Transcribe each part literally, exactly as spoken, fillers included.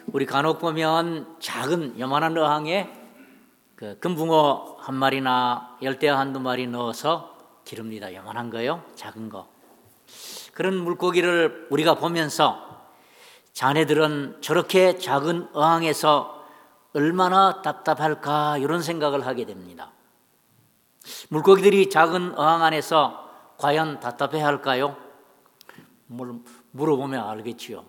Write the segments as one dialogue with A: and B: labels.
A: 우리 간혹 보면 작은 요만한 어항에 그 금붕어 한 마리나 열대어 한두 마리 넣어서 기릅니다. 요만한 거요, 작은 거. 그런 물고기를 우리가 보면서 자네들은 저렇게 작은 어항에서 얼마나 답답할까 이런 생각을 하게 됩니다. 물고기들이 작은 어항 안에서 과연 답답해 할까요? 물어보면 알겠지요.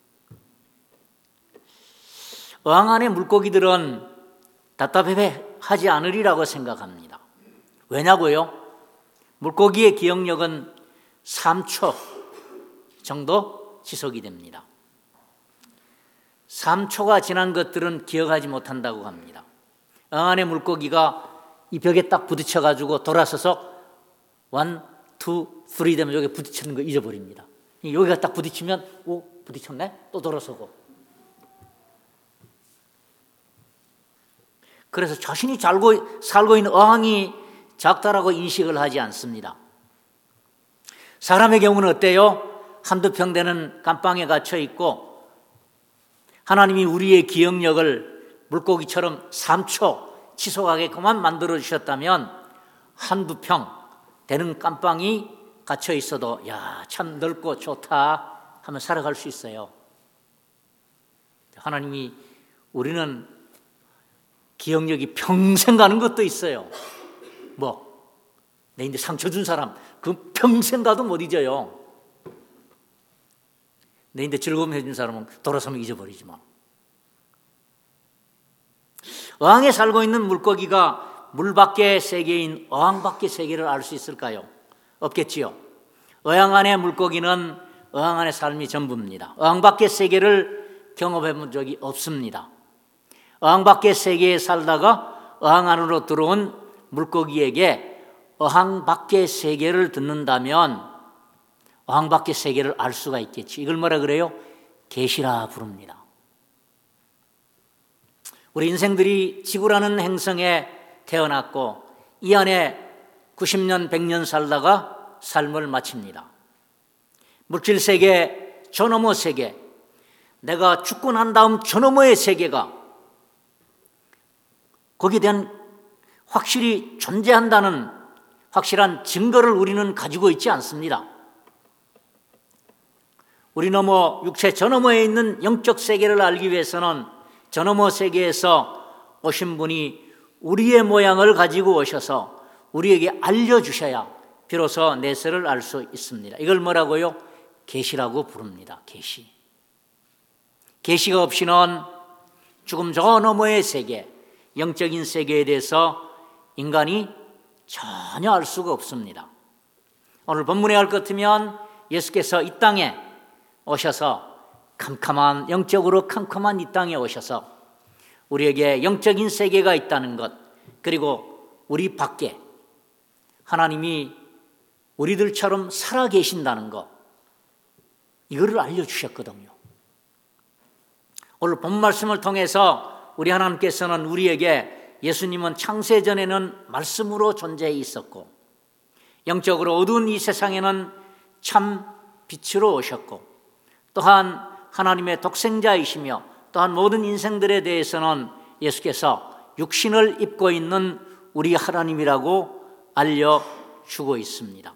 A: 어항 안의 물고기들은 답답해 하지 않으리라고 생각합니다. 왜냐고요? 물고기의 기억력은 삼 초 정도 지속이 됩니다. 삼 초가 지난 것들은 기억하지 못한다고 합니다. 어항 안의 물고기가 이 벽에 딱 부딪혀가지고 돌아서서 원, 투, 쓰리 되면 여기 부딪히는 거 잊어버립니다. 여기가 딱 부딪히면 오, 부딪혔네? 또 돌아서고. 그래서 자신이 살고, 살고 있는 어항이 작다라고 인식을 하지 않습니다. 사람의 경우는 어때요? 한두 평 되는 감방에 갇혀 있고 하나님이 우리의 기억력을 물고기처럼 삼 초 지속하게끔만 만들어 주셨다면 한두 평 되는 감방이 갇혀 있어도 야, 참 넓고 좋다 하면 살아갈 수 있어요. 하나님이 우리는 기억력이 평생 가는 것도 있어요. 뭐 내인데 상처 준 사람 그 평생 가도 못 잊어요. 내인데 즐거움 해준 사람은 돌아서면 잊어버리지만. 어항에 살고 있는 물고기가 물 밖의 세계인 어항 밖의 세계를 알 수 있을까요? 없겠지요. 어항 안의 물고기는 어항 안의 삶이 전부입니다. 어항 밖의 세계를 경험해 본 적이 없습니다. 어항 밖의 세계에 살다가 어항 안으로 들어온 물고기에게 어항 밖의 세계를 듣는다면 어항 밖의 세계를 알 수가 있겠지. 이걸 뭐라 그래요? 계시라 부릅니다. 우리 인생들이 지구라는 행성에 태어났고 이 안에 구십 년, 백 년 살다가 삶을 마칩니다. 물질 세계, 저 너머 세계, 내가 죽고 난 다음 저 너머의 세계가 거기에 대한 확실히 존재한다는 확실한 증거를 우리는 가지고 있지 않습니다. 우리 너머 육체 저 너머에 있는 영적 세계를 알기 위해서는 저 너머 세계에서 오신 분이 우리의 모양을 가지고 오셔서 우리에게 알려주셔야 비로소 내세를 알 수 있습니다. 이걸 뭐라고요? 계시라고 부릅니다. 계시. 계시가 없이는 죽음 저 너머의 세계, 영적인 세계에 대해서 인간이 전혀 알 수가 없습니다. 오늘 본문에 할 것 같으면 예수께서 이 땅에 오셔서 캄캄한, 영적으로 캄캄한 이 땅에 오셔서 우리에게 영적인 세계가 있다는 것, 그리고 우리 밖에 하나님이 우리들처럼 살아계신다는 것, 이거를 알려주셨거든요. 오늘 본 말씀을 통해서 우리 하나님께서는 우리에게 예수님은 창세전에는 말씀으로 존재해 있었고 영적으로 어두운 이 세상에는 참 빛으로 오셨고 또한 하나님의 독생자이시며 또한 모든 인생들에 대해서는 예수께서 육신을 입고 있는 우리 하나님이라고 알려주고 있습니다.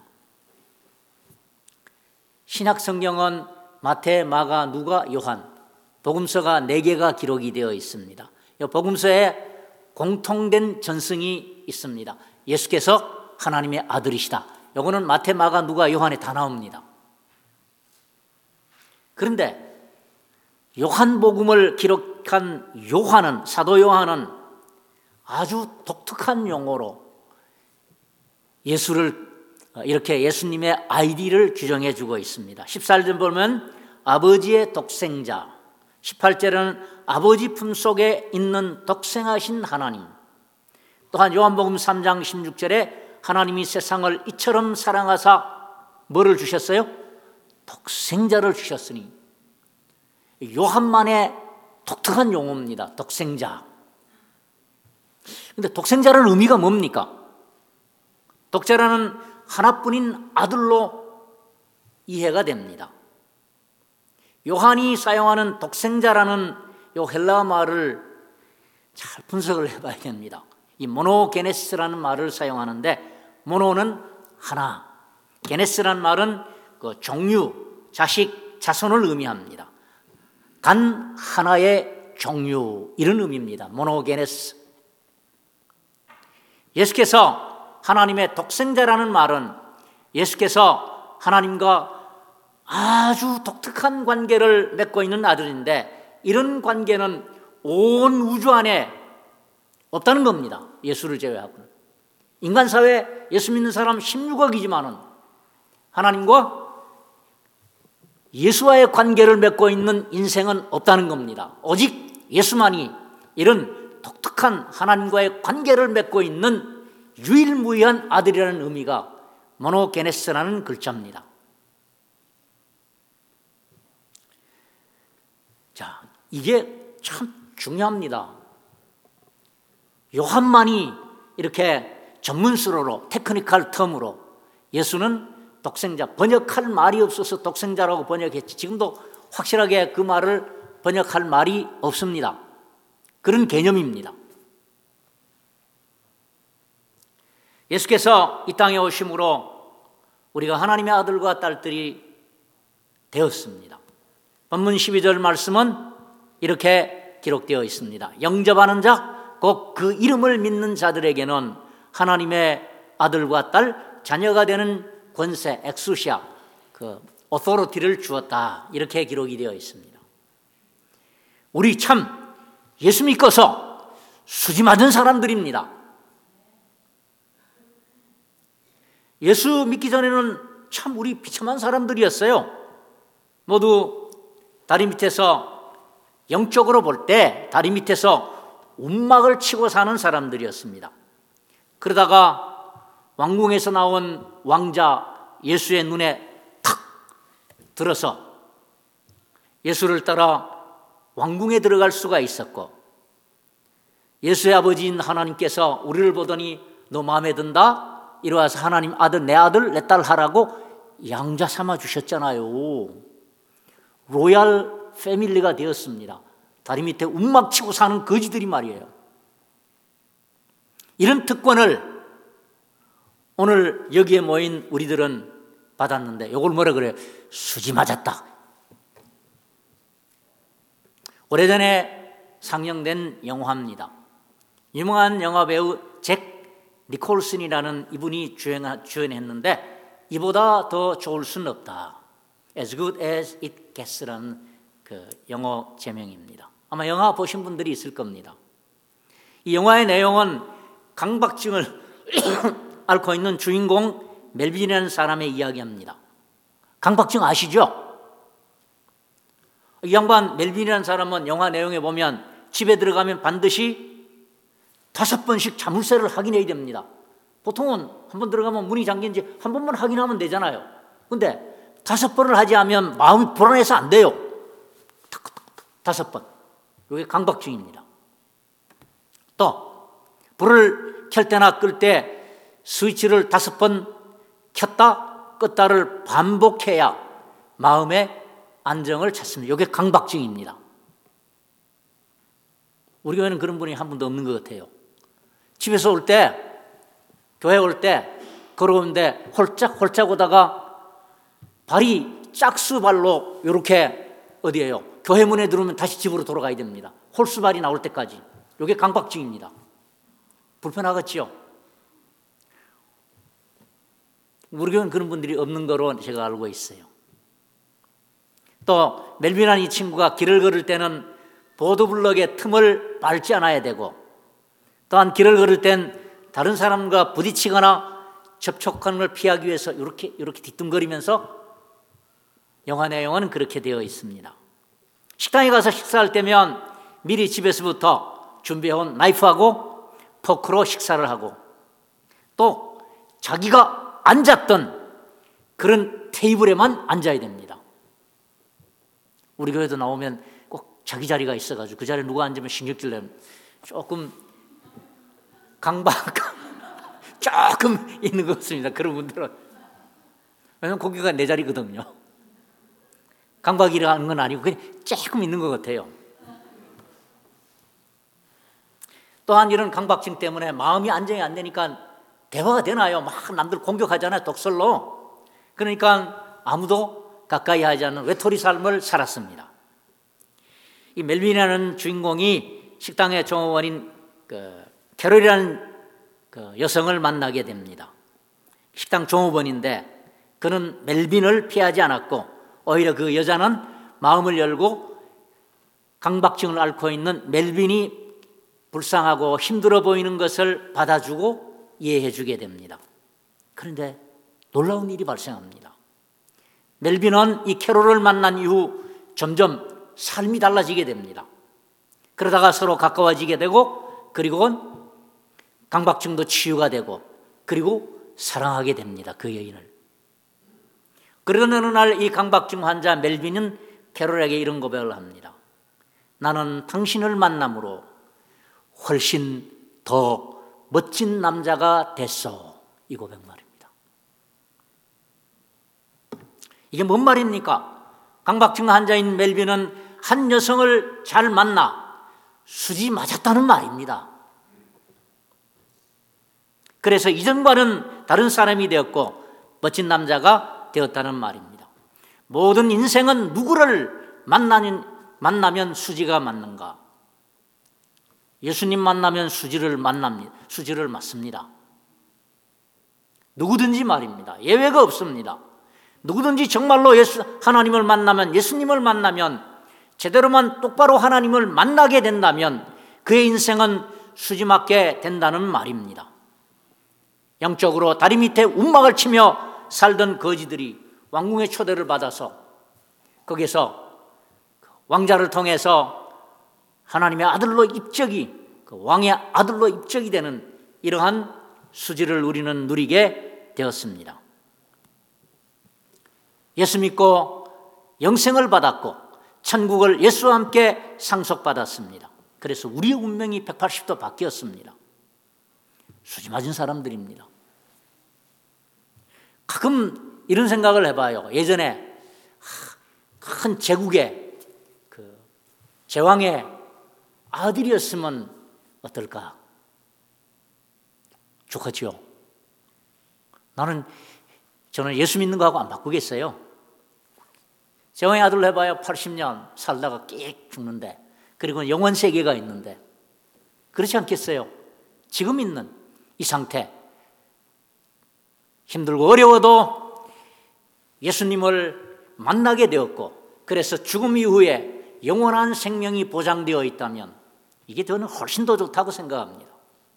A: 신약 성경은 마태, 마가, 누가, 요한 복음서가 네 개가 기록이 되어 있습니다. 이 복음서에 공통된 전승이 있습니다. 예수께서 하나님의 아들이시다. 이거는 마태, 마가, 누가, 요한에 다 나옵니다. 그런데 요한복음을 기록한 요한은, 사도 요한은 아주 독특한 용어로 예수를 이렇게 예수님의 아이디를 규정해 주고 있습니다. 십사 절 보면 아버지의 독생자, 십팔 절은 아버지 품속에 있는 독생하신 하나님, 또한 요한복음 삼 장 십육 절에 하나님이 세상을 이처럼 사랑하사 뭐를 주셨어요? 독생자를 주셨으니. 요한만의 독특한 용어입니다. 독생자. 그런데 독생자라는 의미가 뭡니까? 독자라는 하나뿐인 아들로 이해가 됩니다. 요한이 사용하는 독생자라는 이 헬라 말을 잘 분석을 해봐야 됩니다. 이 모노게네스라는 말을 사용하는데, 모노는 하나, 게네스라는 말은 그 종류, 자식, 자손을 의미합니다. 단 하나의 종류, 이런 의미입니다. 모노게네스. 예수께서 하나님의 독생자라는 말은 예수께서 하나님과 아주 독특한 관계를 맺고 있는 아들인데, 이런 관계는 온 우주 안에 없다는 겁니다. 예수를 제외하고는. 인간 사회에 예수 믿는 사람 십육억이지만은 하나님과 예수와의 관계를 맺고 있는 인생은 없다는 겁니다. 오직 예수만이 이런 독특한 하나님과의 관계를 맺고 있는 유일무이한 아들이라는 의미가 모노게네스라는 글자입니다. 자, 이게 참 중요합니다. 요한만이 이렇게 전문수로로, 테크니컬 텀으로 예수는 독생자, 번역할 말이 없어서 독생자라고 번역했지, 지금도 확실하게 그 말을 번역할 말이 없습니다. 그런 개념입니다. 예수께서 이 땅에 오심으로 우리가 하나님의 아들과 딸들이 되었습니다. 본문 십이 절 말씀은 이렇게 기록되어 있습니다. 영접하는 자, 곧 그 이름을 믿는 자들에게는 하나님의 아들과 딸, 자녀가 되는 권세, 엑수시아, 그 오토리티를 주었다, 이렇게 기록이 되어 있습니다. 우리 참 예수 믿고서 수지 맞은 사람들입니다. 예수 믿기 전에는 참 우리 비참한 사람들이었어요. 모두 다리 밑에서, 영적으로 볼 때 다리 밑에서 움막을 치고 사는 사람들이었습니다. 그러다가 왕궁에서 나온 왕자 예수의 눈에 탁 들어서 예수를 따라 왕궁에 들어갈 수가 있었고, 예수의 아버지인 하나님께서 우리를 보더니 너 마음에 든다? 이리 와서 하나님 아들, 내 아들, 내 딸 하라고 양자 삼아 주셨잖아요. 로얄 패밀리가 되었습니다. 다리 밑에 움막 치고 사는 거지들이 말이에요. 이런 특권을 오늘 여기에 모인 우리들은 받았는데, 이걸 뭐라 그래요? 수지 맞았다. 오래전에 상영된 영화입니다. 유명한 영화 배우 잭 니콜슨이라는 이분이 주연, 주연했는데, 이보다 더 좋을 수는 없다. As good as it gets라는 그 영어 제명입니다. 아마 영화 보신 분들이 있을 겁니다. 이 영화의 내용은 강박증을 앓고 있는 주인공 멜빈이라는 사람의 이야기합니다. 강박증 아시죠? 이 양반 멜빈이라는 사람은 영화 내용에 보면 집에 들어가면 반드시 다섯 번씩 자물쇠를 확인해야 됩니다. 보통은 한 번 들어가면 문이 잠긴지 한 번만 확인하면 되잖아요. 근데 다섯 번을 하지 않으면 마음이 불안해서 안 돼요. 다섯 번. 이게 강박증입니다. 또 불을 켤 때나 끌 때 스위치를 다섯 번 켰다 껐다를 반복해야 마음의 안정을 찾습니다. 이게 강박증입니다. 우리 교회는 그런 분이 한 분도 없는 것 같아요. 집에서 올 때, 교회 올 때 걸어오는데 홀짝홀짝 오다가 발이 짝수발로 이렇게 어디예요? 교회 문에 들어오면 다시 집으로 돌아가야 됩니다. 홀수발이 나올 때까지. 이게 강박증입니다. 불편하겠죠? 우리 교회는 그런 분들이 없는 거로 제가 알고 있어요. 또 멜빈이라는 이 친구가 길을 걸을 때는 보도블럭의 틈을 밟지 않아야 되고, 또한 길을 걸을 땐 다른 사람과 부딪히거나 접촉하는 걸 피하기 위해서 이렇게 이렇게 뒤뚱거리면서, 영화 내용은 그렇게 되어 있습니다. 식당에 가서 식사할 때면 미리 집에서부터 준비해온 나이프하고 포크로 식사를 하고, 또 자기가 앉았던 그런 테이블에만 앉아야 됩니다. 우리 교회도 나오면 꼭 자기 자리가 있어가지고 그 자리에 누가 앉으면 신경질 내면 조금 강박 조금 있는 것 같습니다. 그런 분들은. 왜냐하면 거기가 내 자리거든요. 강박이라는 건 아니고 그냥 조금 있는 것 같아요. 또한 이런 강박증 때문에 마음이 안정이 안 되니까 대화가 되나요? 막 남들 공격하잖아요, 독설로. 그러니까 아무도 가까이 하지 않는 외톨이 삶을 살았습니다. 이 멜빈이라는 주인공이 식당의 종업원인 그 캐롤이라는 그 여성을 만나게 됩니다. 식당 종업원인데 그는 멜빈을 피하지 않았고 오히려 그 여자는 마음을 열고 강박증을 앓고 있는 멜빈이 불쌍하고 힘들어 보이는 것을 받아주고 이해해 주게 됩니다. 그런데 놀라운 일이 발생합니다. 멜빈은 이 캐롤을 만난 이후 점점 삶이 달라지게 됩니다. 그러다가 서로 가까워지게 되고 그리고 강박증도 치유가 되고 그리고 사랑하게 됩니다. 그 여인을. 그러던 어느 날 이 강박증 환자 멜빈은 캐롤에게 이런 고백을 합니다. 나는 당신을 만남으로 훨씬 더 멋진 남자가 됐어. 이 고백 말입니다. 이게 뭔 말입니까? 강박증 환자인 멜빈은 한 여성을 잘 만나 수지 맞았다는 말입니다. 그래서 이전과는 다른 사람이 되었고 멋진 남자가 되었다는 말입니다. 모든 인생은 누구를 만나는, 만나면 수지가 맞는가? 예수님 만나면 수지를 만납니다. 수지를 맞습니다. 누구든지 말입니다. 예외가 없습니다. 누구든지 정말로 예수, 하나님을 만나면, 예수님을 만나면, 제대로만 똑바로 하나님을 만나게 된다면 그의 인생은 수지 맞게 된다는 말입니다. 영적으로 다리 밑에 움막을 치며 살던 거지들이 왕궁의 초대를 받아서 거기서 왕자를 통해서 하나님의 아들로 입적이, 그 왕의 아들로 입적이 되는 이러한 수지를 우리는 누리게 되었습니다. 예수 믿고 영생을 받았고 천국을 예수와 함께 상속받았습니다. 그래서 우리의 운명이 백팔십 도 바뀌었습니다. 수지 맞은 사람들입니다. 가끔 이런 생각을 해봐요. 예전에 큰 제국의 그 제왕의 아들이었으면 어떨까? 좋겠지요. 나는 저는 예수 믿는 거하고 안 바꾸겠어요. 제왕의 아들로 해봐야 팔십 년 살다가 끽 죽는데, 그리고 영원 세계가 있는데, 그렇지 않겠어요? 지금 있는 이 상태, 힘들고 어려워도 예수님을 만나게 되었고, 그래서 죽음 이후에 영원한 생명이 보장되어 있다면 이게 저는 훨씬 더 좋다고 생각합니다.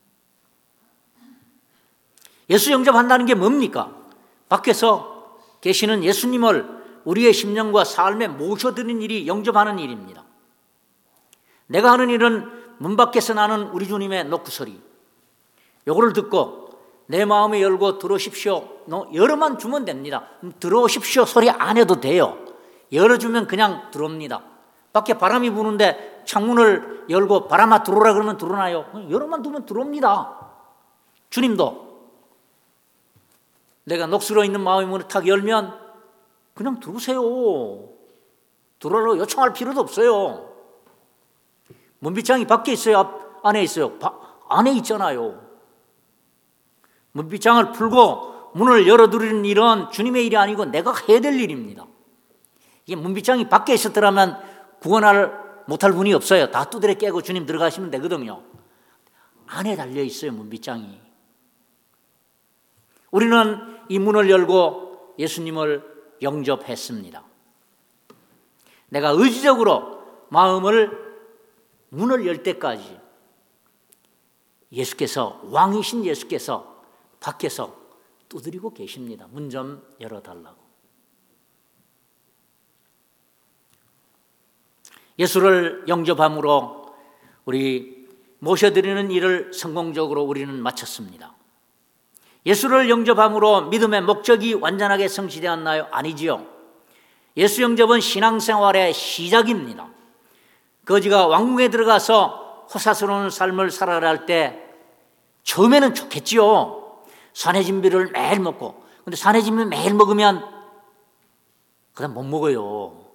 A: 예수 영접한다는 게 뭡니까? 밖에서 계시는 예수님을 우리의 심령과 삶에 모셔드리는 일이 영접하는 일입니다. 내가 하는 일은 문 밖에서 나는 우리 주님의 노크소리, 요거를 듣고 내 마음을 열고 들어오십시오. 열어만 주면 됩니다. 들어오십시오 소리 안 해도 돼요. 열어주면 그냥 들어옵니다. 밖에 바람이 부는데 창문을 열고 바람아 들어오라 그러면 들어오나요? 열어만 두면 들어옵니다. 주님도 내가 녹슬어 있는 마음의 문을 탁 열면 그냥 들어오세요. 들어오라고 요청할 필요도 없어요. 문빗장이 밖에 있어요? 앞, 안에 있어요? 바, 안에 있잖아요. 문빗장을 풀고 문을 열어드리는 일은 주님의 일이 아니고 내가 해야 될 일입니다. 이게 문빗장이 밖에 있었더라면 구원을 못할 분이 없어요. 다 두드려 깨고 주님 들어가시면 되거든요. 안에 달려있어요, 문빗장이. 우리는 이 문을 열고 예수님을 영접했습니다. 내가 의지적으로 마음을 문을 열 때까지 예수께서, 왕이신 예수께서 밖에서 두드리고 계십니다. 문 좀 열어달라고. 예수를 영접함으로 우리 모셔드리는 일을 성공적으로 우리는 마쳤습니다. 예수를 영접함으로 믿음의 목적이 완전하게 성취되었나요? 아니지요. 예수 영접은 신앙생활의 시작입니다. 거지가 왕궁에 들어가서 호사스러운 삶을 살아가려 할 때 처음에는 좋겠지요. 산해진비를 매일 먹고. 근데 산해진비 매일 먹으면 그다음 못 먹어요.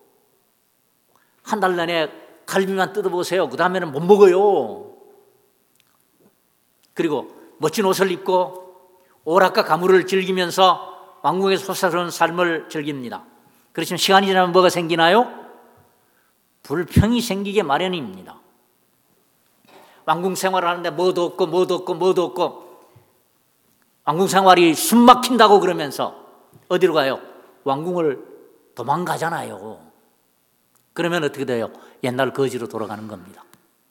A: 한 달 내내 갈비만 뜯어보세요. 그 다음에는 못 먹어요. 그리고 멋진 옷을 입고 오락과 가물을 즐기면서 왕궁에서 솟아오르는 삶을 즐깁니다. 그렇지만 시간이 지나면 뭐가 생기나요? 불평이 생기게 마련입니다. 왕궁 생활을 하는데 뭐도 없고 뭐도 없고 뭐도 없고 왕궁 생활이 숨 막힌다고 그러면서 어디로 가요? 왕궁을 도망가잖아요. 그러면 어떻게 돼요? 옛날 거지로 돌아가는 겁니다.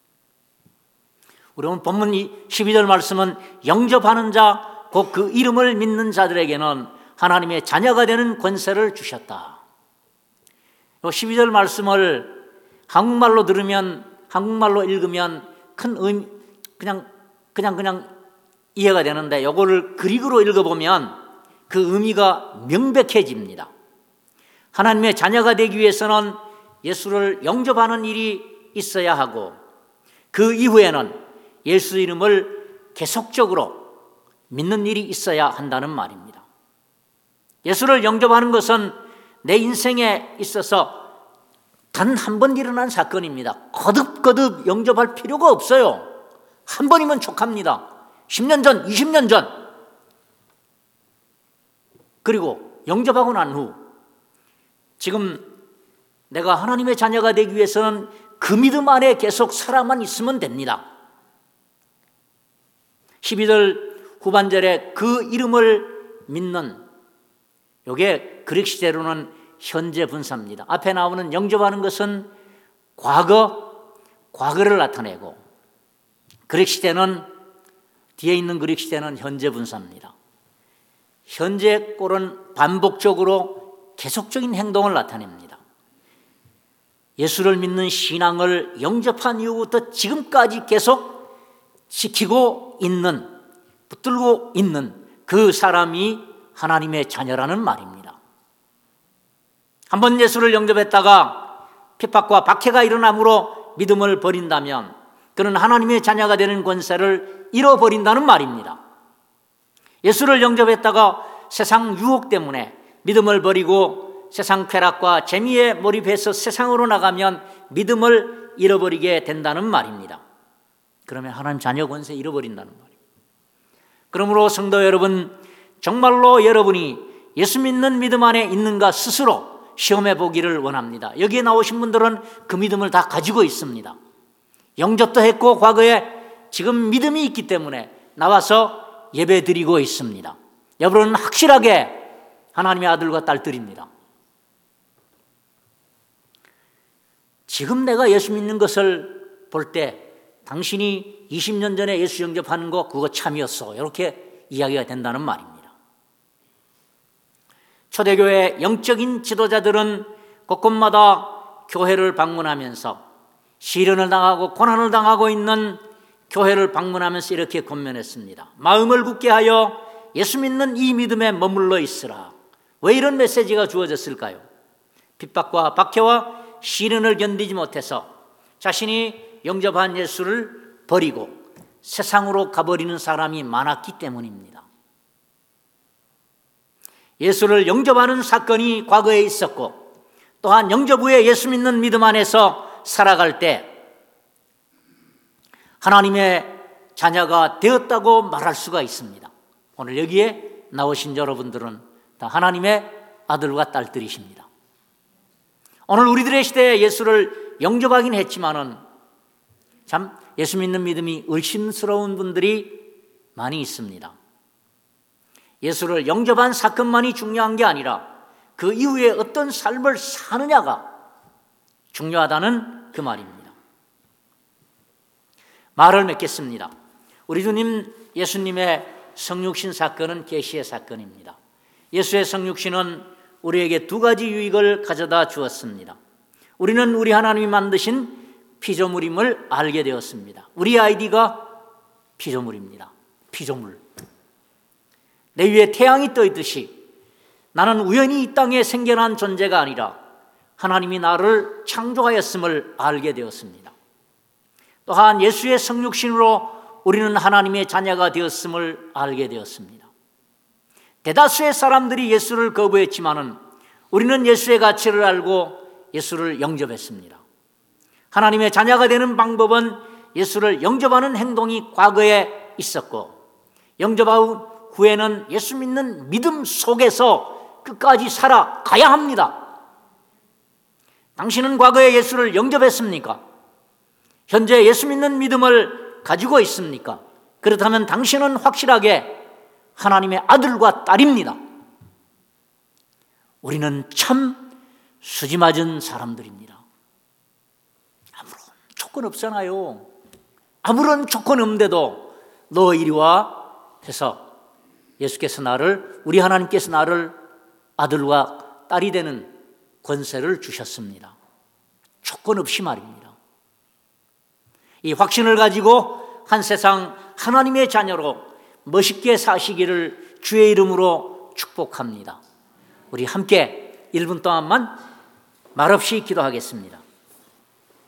A: 우리 오늘 본문 십이 절 말씀은 영접하는 자, 곧 그 이름을 믿는 자들에게는 하나님의 자녀가 되는 권세를 주셨다. 십이 절 말씀을 한국말로 들으면, 한국말로 읽으면 큰 의미, 그냥, 그냥, 그냥 이해가 되는데 이거를 그리그로 읽어보면 그 의미가 명백해집니다. 하나님의 자녀가 되기 위해서는 예수를 영접하는 일이 있어야 하고 그 이후에는 예수 이름을 계속적으로 믿는 일이 있어야 한다는 말입니다. 예수를 영접하는 것은 내 인생에 있어서 단 한 번 일어난 사건입니다. 거듭거듭 영접할 필요가 없어요. 한 번이면 족합니다. 십 년 전, 이십 년 전. 그리고 영접하고 난 후 지금 내가 하나님의 자녀가 되기 위해서는 그 믿음 안에 계속 살아만 있으면 됩니다. 십이 절 후반절에 그 이름을 믿는, 이게 그릭 시대로는 현재 분사입니다. 앞에 나오는 영접하는 것은 과거, 과거를 나타내고 그릭 시대는, 뒤에 있는 그릭 시대는 현재 분사입니다. 현재 꼴은 반복적으로 계속적인 행동을 나타냅니다. 예수를 믿는 신앙을 영접한 이후부터 지금까지 계속 지키고 있는, 붙들고 있는 그 사람이 하나님의 자녀라는 말입니다. 한번 예수를 영접했다가 핍박과 박해가 일어남으로 믿음을 버린다면 그는 하나님의 자녀가 되는 권세를 잃어버린다는 말입니다. 예수를 영접했다가 세상 유혹 때문에 믿음을 버리고 세상 쾌락과 재미에 몰입해서 세상으로 나가면 믿음을 잃어버리게 된다는 말입니다. 그러면 하나님 자녀 권세 잃어버린다는 말입니다. 그러므로 성도 여러분, 정말로 여러분이 예수 믿는 믿음 안에 있는가 스스로 시험해 보기를 원합니다. 여기에 나오신 분들은 그 믿음을 다 가지고 있습니다. 영접도 했고 과거에 지금 믿음이 있기 때문에 나와서 예배 드리고 있습니다. 여러분은 확실하게 하나님의 아들과 딸들입니다. 지금 내가 예수 믿는 것을 볼 때 당신이 이십 년 전에 예수 영접하는 거 그거 참이었어, 이렇게 이야기가 된다는 말입니다. 초대교회 영적인 지도자들은 곳곳마다 교회를 방문하면서 시련을 당하고 고난을 당하고 있는 교회를 방문하면서 이렇게 권면했습니다. 마음을 굳게 하여 예수 믿는 이 믿음에 머물러 있으라. 왜 이런 메시지가 주어졌을까요? 핍박과 박해와 시련을 견디지 못해서 자신이 영접한 예수를 버리고 세상으로 가버리는 사람이 많았기 때문입니다. 예수를 영접하는 사건이 과거에 있었고 또한 영접 후에 예수 믿는 믿음 안에서 살아갈 때 하나님의 자녀가 되었다고 말할 수가 있습니다. 오늘 여기에 나오신 여러분들은 다 하나님의 아들과 딸들이십니다. 오늘 우리들의 시대에 예수를 영접하긴 했지만은 참 예수 믿는 믿음이 의심스러운 분들이 많이 있습니다. 예수를 영접한 사건만이 중요한 게 아니라 그 이후에 어떤 삶을 사느냐가 중요하다는 그 말입니다. 말을 맺겠습니다. 우리 주님 예수님의 성육신 사건은 계시의 사건입니다. 예수의 성육신은 우리에게 두 가지 유익을 가져다 주었습니다. 우리는 우리 하나님이 만드신 피조물임을 알게 되었습니다. 우리 아이디가 피조물입니다. 피조물. 내 위에 태양이 떠 있듯이 나는 우연히 이 땅에 생겨난 존재가 아니라 하나님이 나를 창조하였음을 알게 되었습니다. 또한 예수의 성육신으로 우리는 하나님의 자녀가 되었음을 알게 되었습니다. 대다수의 사람들이 예수를 거부했지만은 우리는 예수의 가치를 알고 예수를 영접했습니다. 하나님의 자녀가 되는 방법은 예수를 영접하는 행동이 과거에 있었고 영접한 후에는 예수 믿는 믿음 속에서 끝까지 살아가야 합니다. 당신은 과거에 예수를 영접했습니까? 현재 예수 믿는 믿음을 가지고 있습니까? 그렇다면 당신은 확실하게 하나님의 아들과 딸입니다. 우리는 참 수지 맞은 사람들입니다. 아무런 조건 없잖아요. 아무런 조건 없는데도 너 이리 와 해서 예수께서 나를, 우리 하나님께서 나를 아들과 딸이 되는 권세를 주셨습니다. 조건 없이 말입니다. 이 확신을 가지고 한 세상 하나님의 자녀로 멋있게 사시기를 주의 이름으로 축복합니다. 우리 함께 일 분 동안만 말없이 기도하겠습니다.